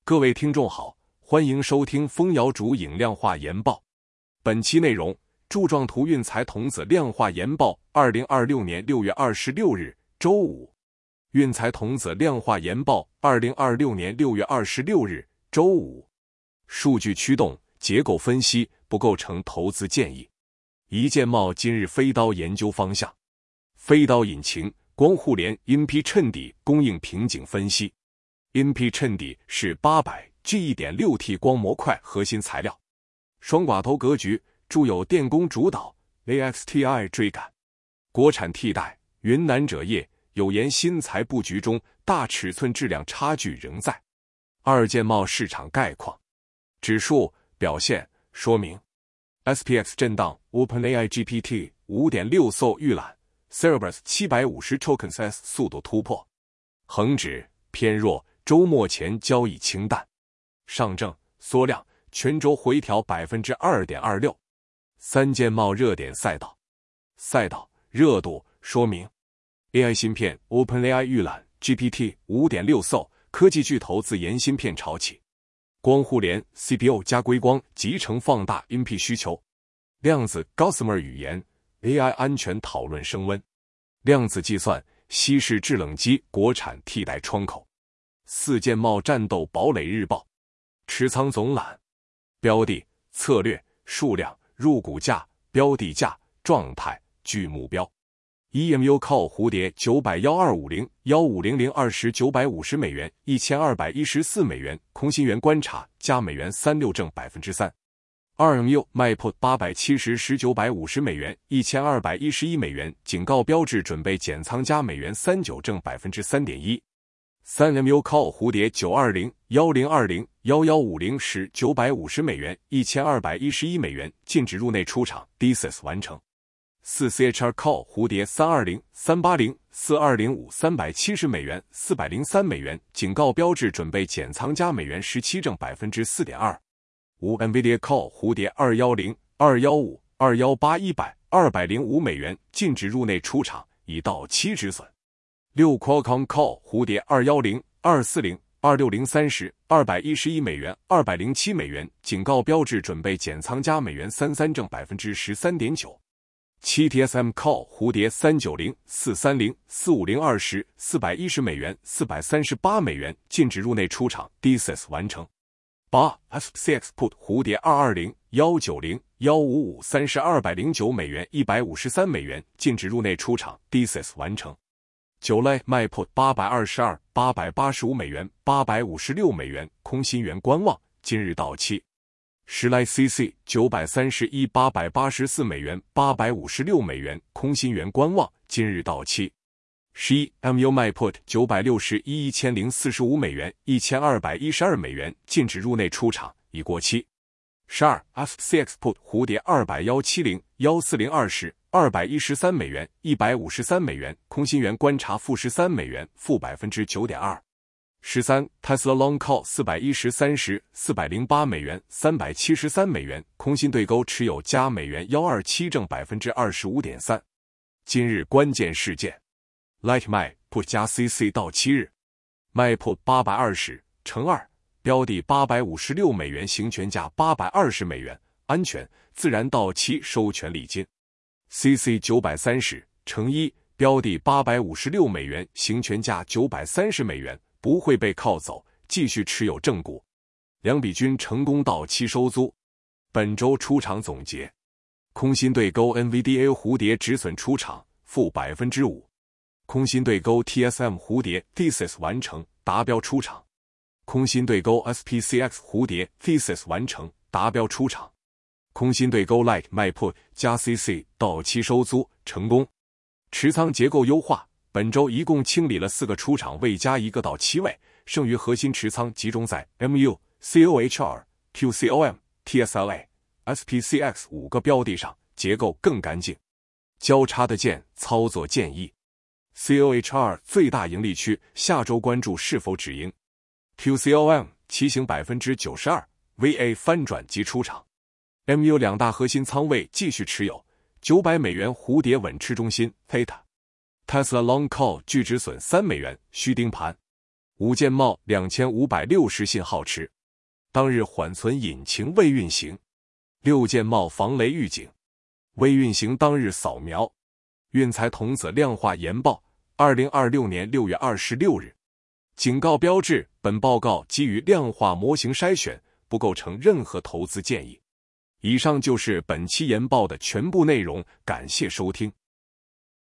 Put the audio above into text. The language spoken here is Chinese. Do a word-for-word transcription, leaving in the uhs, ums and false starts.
各位听众好，欢迎收听蜂瑶主影量化研报。本期内容：柱状图运材童子量化研报，二零二六年六月二十六日，周五。运材童子量化研报，二零二六年六月二十六日，周五。数据驱动结构分析不构成投资建议。一剑茂今日飞刀研究方向：飞刀引擎、光互联、音批衬底供应瓶颈分析。音批衬底是 八百 G 一点六 T 光模块核心材料，双寡头格局，铸有电工主导 A X T I 追赶。国产替代云南锗业有研新材布局中大尺寸质量差距仍在。二剑茂市场概况指数表现说明 S P X 震荡 OpenAI G P T 五点六 搜预览 Cerberus 七百五十 Tokens S 速度突破。恒指偏弱，周末前交易清淡。上证缩量，全周回调 百分之二点二六。 三剑茂热点赛道赛道热度说明 A I 芯片 OpenAI 预览 G P T 五点六 搜，科技巨头自研芯片潮起。光互联 C P U 加硅光集成放大音频需求。量子 Gossamer 语言 A I 安全讨论升温。量子计算稀释制冷机国产替代窗口。四剑茂战斗堡垒日报持仓总览标的策略数量入股价标的价状态距目标。E M U 靠蝴蝶九百一二五零 一五零零二十九百五十美元一千二百一十四美元空心圆观察加美元三六正 百分之三。 二 M U 卖破八百七十十九百五十美元一千二百一十一美元警告标志准备减仓加美元三九正 百分之三点一。三 M U 靠蝴蝶九二零 一零二零 一一五零时九百五十美元一千二百一十一美元禁止入内出场 D S I S 完成。四 C H R 靠蝴蝶三二零 三八零 四二零五 三百七十美元四百零三美元警告标志准备减仓加美元十七正 百分之四点二。五 Nvidia 靠蝴蝶二一零 二一五 二一八 一百 二百零五美元禁止入内出场已到期止损。六 Qualcomm 靠蝴蝶二一零 二四零 二六零三十 二百一十一美元二百零七美元警告标志准备减仓加美元三三正 百分之十三点九。七 T S M 靠蝴蝶三九零 四三零 四五零二十 四百一十美元四百三十八美元禁止入内出场 D S I S 完成。八 S P C X Put 蝴蝶二二零 一九零 一五五 三十二百零九美元一百五十三美元禁止入内出场 D S I S 完成。九 L 卖破八百二十二 八百八十五美元八百五十六美元空心圆观望今日到期。十 L C C 九百三十一 八百八十四美元八百五十六美元空心圆观望今日到期。十一 M U 卖 Put 九百六十一 一千零四十五美元一千二百一十二美元禁止入内出场已过期。十二 F C X Put 蝴蝶二百一七零 一四零二十二百一十三美元一百五十三美元空心圆观察负十三美元负 百分之九点二。十三 Tesla Long Call 四百一十三时四百零八美元三百七十三美元空心对勾持有加美元一二七正 百分之二十五点三。今日关键事件 Light 卖 Put 加 C C 到期日卖 Put 八百二十乘二标的八百五十六美元行权价八百二十美元安全自然到期收权利金。C C 九百三十乘一标的八百五十六美元行权价九百三十美元不会被铐走继续持有正股。两笔均成功到期收租。本周出场总结：空心对勾 N V D A 蝴蝶止损出场负 百分之五。 空心对勾 T S M 蝴蝶 D S I S 完成达标出场。空心对勾 S P C X 蝴蝶 D S I S 完成达标出场。空心对勾 Like 卖 Put 加 C C 到期收租成功。持仓结构优化，本周一共清理了四个出场位加一个到期位，剩余核心持仓集中在 M U C O H R Q C O M T S L A S P C X 五个标的上，结构更干净。交叉的键操作建议 C O H R 最大盈利区下周关注是否止盈。 Q C O M 骑行 百分之九十二 V A 翻转及出场。 M U 两大核心仓位继续持有，九百美元蝴蝶稳吃中心 Theta。 Tesla Long Call 巨止损三美元需盯盘。 五件冒两千五百六十信号池，当日缓存引擎未运行。六件冒防雷预警，未运行当日扫描。运材童子量化研报，二零二六年六月二十六日。警告标志：本报告基于量化模型筛选，不构成任何投资建议。以上就是本期研报的全部内容，感谢收听。